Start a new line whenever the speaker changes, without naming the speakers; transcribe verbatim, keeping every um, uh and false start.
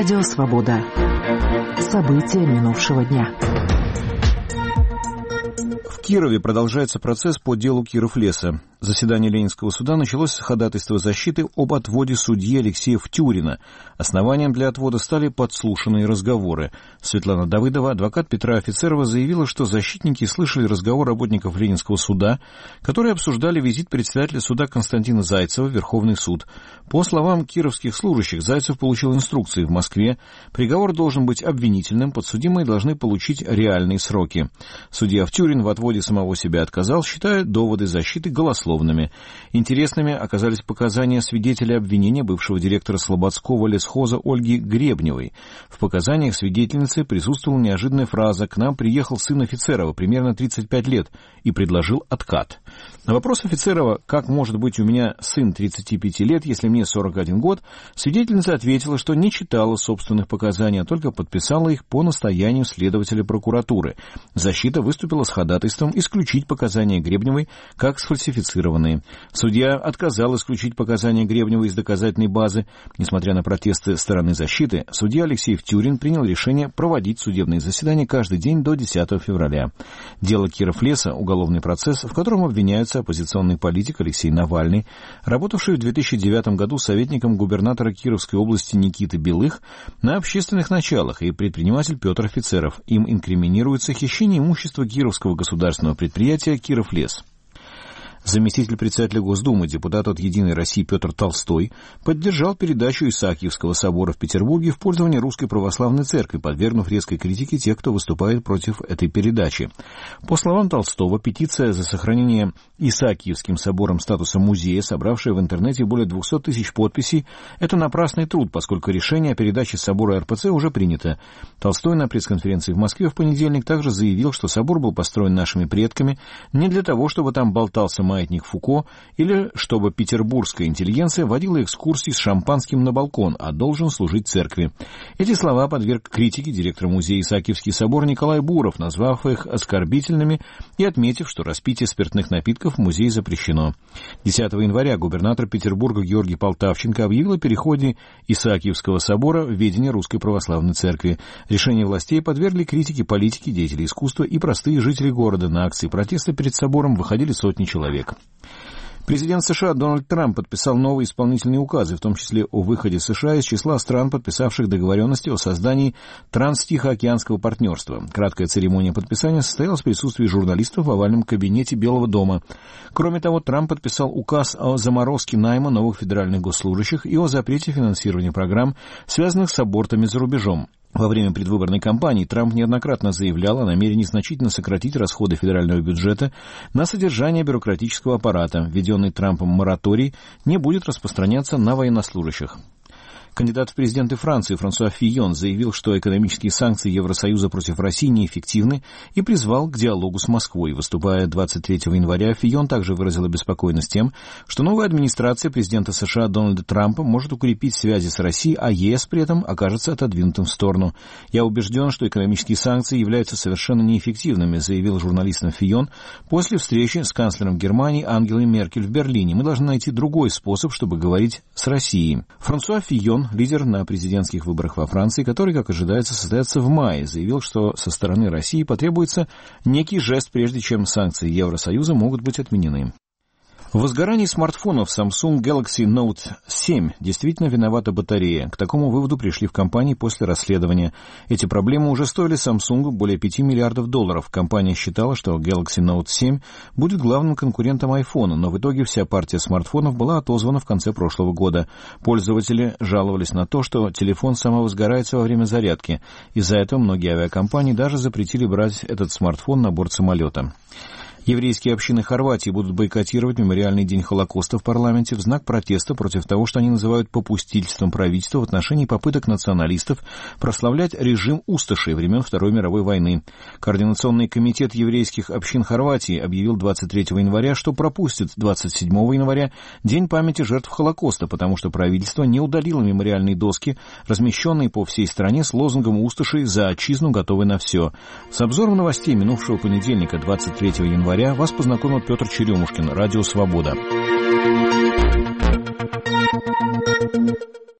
Радио «Свобода». События минувшего дня.
В Кирове продолжается процесс по делу Киров-Леса. Заседание Ленинского суда началось с ходатайства защиты об отводе судьи Алексея Втюрина. Основанием для отвода стали подслушанные разговоры. Светлана Давыдова, адвокат Петра Офицерова, заявила, что защитники слышали разговор работников Ленинского суда, которые обсуждали визит председателя суда Константина Зайцева в Верховный суд. По словам кировских служащих, Зайцев получил инструкции в Москве. Приговор должен быть обвинительным, подсудимые должны получить реальные сроки. Судья Втюрин в отводе самого себя отказал, считая доводы защиты голословными. Интересными оказались показания свидетеля обвинения бывшего директора Слободского лесхоза Ольги Гребневой. В показаниях свидетельницы присутствовала неожиданная фраза «К нам приехал сын Офицерова, примерно тридцать пять лет, и предложил откат». На вопрос Офицерова «Как может быть у меня сын тридцати пяти лет, если мне сорок один год?», свидетельница ответила, что не читала собственных показаний, а только подписала их по настоянию следователя прокуратуры. Защита выступила с ходатайством исключить показания Гребневой как сфальсифицированные. Судья отказал исключить показания Гребневой из доказательной базы. Несмотря на протесты стороны защиты, судья Алексей Втюрин принял решение проводить судебные заседания каждый день до десятого февраля. Дело Киров-Леса — уголовный процесс, в котором обвиняются оппозиционный политик Алексей Навальный, работавший в две тысячи девятом году советником губернатора Кировской области Никиты Белых на общественных началах, и предприниматель Петр Офицеров. Им инкриминируется хищение имущества Кировского государственного предприятия «Киров-Лес». Заместитель председателя Госдумы, депутат от «Единой России» Петр Толстой поддержал передачу Исаакиевского собора в Петербурге в пользование Русской Православной Церкви, подвергнув резкой критике тех, кто выступает против этой передачи. По словам Толстого, петиция за сохранение Исаакиевским собором статуса музея, собравшая в интернете более двухсот тысяч подписей, это напрасный труд, поскольку решение о передаче собора эр пэ цэ уже принято. Толстой на пресс-конференции в Москве в понедельник также заявил, что собор был построен нашими предками не для того, чтобы там болтался маятник Фуко, или чтобы петербургская интеллигенция водила экскурсии с шампанским на балкон, а должен служить церкви. Эти слова подверг критике директор музея Исаакиевский собор Николай Буров, назвав их оскорбительными и отметив, что распитие спиртных напитков в музее запрещено. десятого января губернатор Петербурга Георгий Полтавченко объявил о переходе Исаакиевского собора в ведение Русской Православной Церкви. Решение властей подвергли критике политики, деятели искусства и простые жители города. На акции протеста перед собором выходили сотни человек. Президент США Дональд Трамп подписал новые исполнительные указы, в том числе о выходе США из числа стран, подписавших договоренности о создании Транс-Тихоокеанского партнерства. Краткая церемония подписания состоялась в присутствии журналистов в овальном кабинете Белого дома. Кроме того, Трамп подписал указ о заморозке найма новых федеральных госслужащих и о запрете финансирования программ, связанных с абортами за рубежом. Во время предвыборной кампании Трамп неоднократно заявлял о намерении значительно сократить расходы федерального бюджета на содержание бюрократического аппарата. Введенный Трампом мораторий не будет распространяться на военнослужащих. Кандидат в президенты Франции Франсуа Фийон заявил, что экономические санкции Евросоюза против России неэффективны, и призвал к диалогу с Москвой. Выступая двадцать третьего января, Фийон также выразил обеспокоенность тем, что новая администрация президента США Дональда Трампа может укрепить связи с Россией, а ЕС при этом окажется отодвинутым в сторону. «Я убежден, что экономические санкции являются совершенно неэффективными», заявил журналистам Фийон после встречи с канцлером Германии Ангелой Меркель в Берлине. «Мы должны найти другой способ, чтобы говорить с Россией». Франсуа Фийон, лидер на президентских выборах во Франции, который, как ожидается, состоятся в мае, заявил, что со стороны России потребуется некий жест, прежде чем санкции Евросоюза могут быть отменены. В возгорании смартфонов Samsung Galaxy Note семь действительно виновата батарея. К такому выводу пришли в компании после расследования. Эти проблемы уже стоили Samsung более пяти миллиардов долларов. Компания считала, что Galaxy Note семь будет главным конкурентом iPhone, но в итоге вся партия смартфонов была отозвана в конце прошлого года. Пользователи жаловались на то, что телефон самовозгорается во время зарядки. Из-за этого многие авиакомпании даже запретили брать этот смартфон на борт самолета. Еврейские общины Хорватии будут бойкотировать мемориальный день Холокоста в парламенте в знак протеста против того, что они называют попустительством правительства в отношении попыток националистов прославлять режим усташей времен Второй мировой войны. Координационный комитет еврейских общин Хорватии объявил двадцать третьего января, что пропустит двадцать седьмого января День памяти жертв Холокоста, потому что правительство не удалило мемориальные доски, размещенные по всей стране с лозунгом усташей «За отчизну готовы на все». С обзором новостей минувшего понедельника, двадцать третьего января, вас познакомил Петр Черемушкин, Радио «Свобода».